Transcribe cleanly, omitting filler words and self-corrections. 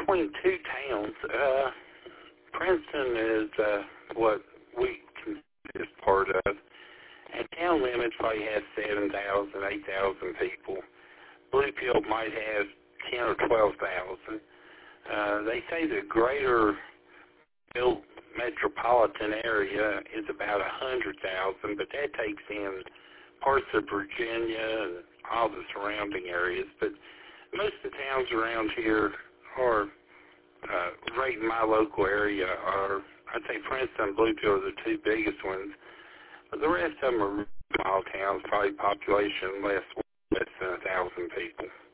between two towns. Princeton is what we is part of. And town limits probably has 7,000, 8,000 people. Bluefield might have 10 or 12,000. They say the greater metropolitan area is about 100,000, but that takes in parts of Virginia and all the surrounding areas. But most of the towns around here are, right in my local area, are, I'd say Princeton and Bluefield are the two biggest ones. But the rest of them are small towns, probably population less than 1,000 people.